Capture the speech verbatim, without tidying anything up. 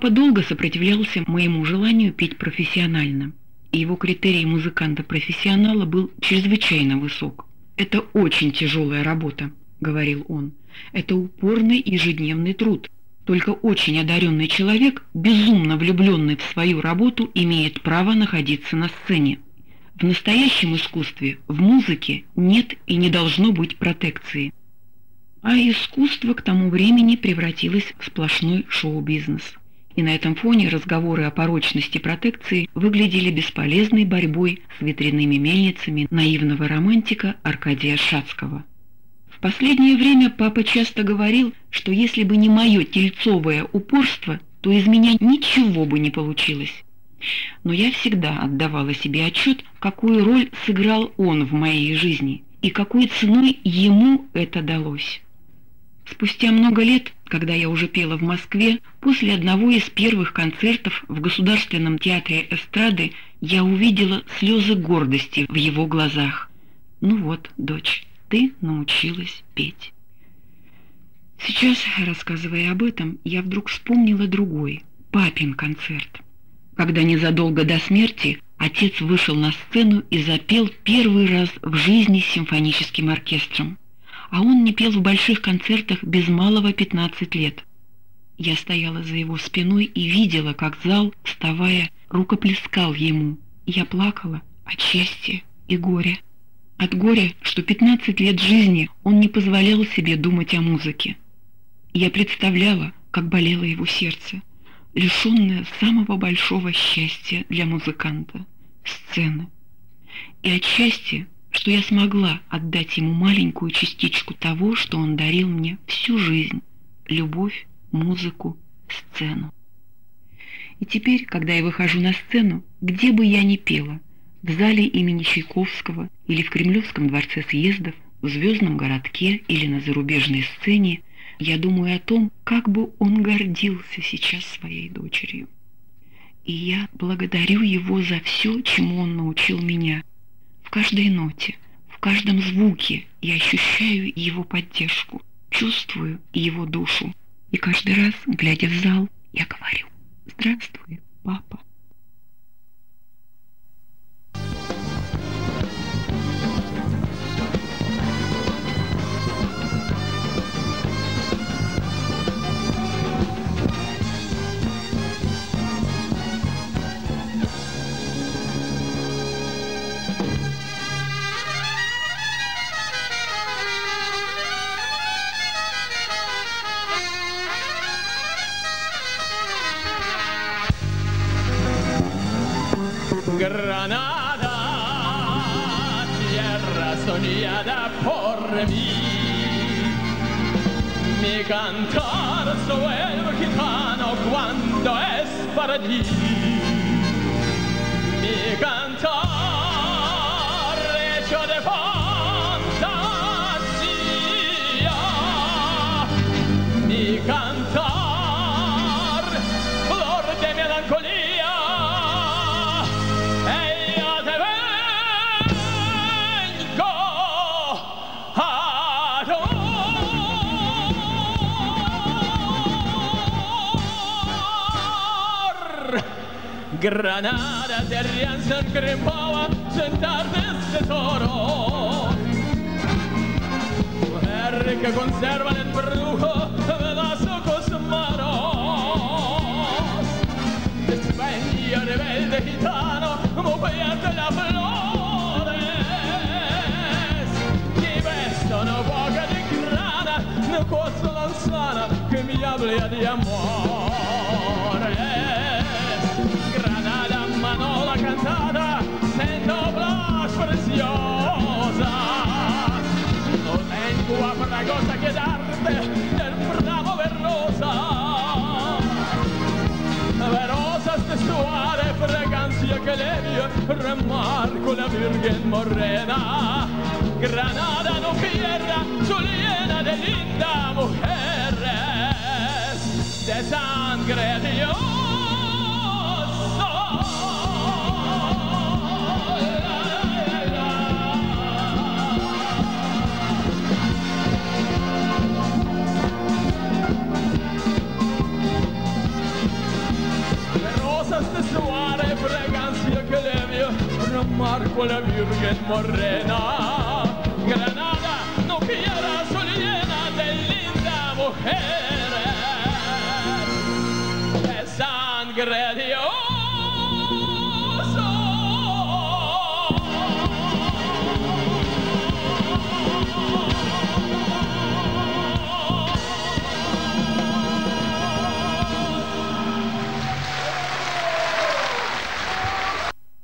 Папа долго сопротивлялся моему желанию петь профессионально, и его критерий музыканта-профессионала был чрезвычайно высок. «Это очень тяжелая работа», — говорил он. «Это упорный ежедневный труд. Только очень одаренный человек, безумно влюбленный в свою работу, имеет право находиться на сцене. В настоящем искусстве, в музыке, нет и не должно быть протекции». А искусство к тому времени превратилось в сплошной шоу-бизнес. И на этом фоне разговоры о порочности протекции выглядели бесполезной борьбой с ветряными мельницами наивного романтика Аркадия Шацкого. В последнее время папа часто говорил, что если бы не мое тельцовое упорство, то из меня ничего бы не получилось. Но я всегда отдавала себе отчет, какую роль сыграл он в моей жизни и какой ценой ему это далось. Спустя много лет, когда я уже пела в Москве, после одного из первых концертов в Государственном театре эстрады я увидела слезы гордости в его глазах. «Ну вот, дочь, ты научилась петь». Сейчас, рассказывая об этом, я вдруг вспомнила другой, папин концерт. Когда незадолго до смерти отец вышел на сцену и запел первый раз в жизни с симфоническим оркестром. А он не пел в больших концертах без малого пятнадцать лет. Я стояла за его спиной и видела, как зал, вставая, рукоплескал ему. Я плакала от счастья и горя. От горя, что пятнадцать лет жизни он не позволял себе думать о музыке. Я представляла, как болело его сердце, лишенное самого большого счастья для музыканта — сцены. И от счастья, что я смогла отдать ему маленькую частичку того, что он дарил мне всю жизнь — любовь, музыку, сцену. И теперь, когда я выхожу на сцену, где бы я ни пела, в зале имени Чайковского или в Кремлевском дворце съездов, в Звездном городке или на зарубежной сцене, я думаю о том, как бы он гордился сейчас своей дочерью. И я благодарю его за все, чему он научил меня. В каждой ноте, в каждом звуке я ощущаю его поддержку, чувствую его душу. И каждый раз, глядя в зал, я говорю: «Здравствуй, папа». Granada, tierra soñada por mí, mi cantar suave gitano cuando es para ti, mi cantar hecho de fantasía, mi cantar flor de melancolía. Granada, tierra en sangre pava, sentar de tesoro. Mujer que conserva en el brujo de los ojos manos. España rebelde gitano, mujer de las flores. Que beso no boca de grana, no cosa lanzana que me hable de amor. Manola cantada, sento blas preciosas. No tengo otra cosa que darte del prado verdosa. Verosas de suave fragancia que le remarco la Virgen morena. Granada no pierda su llena de lindas mujeres de sangre de Dios. marco la Virgen morena. Granada, no quiera sol llena de linda mujer, de sangre de oro.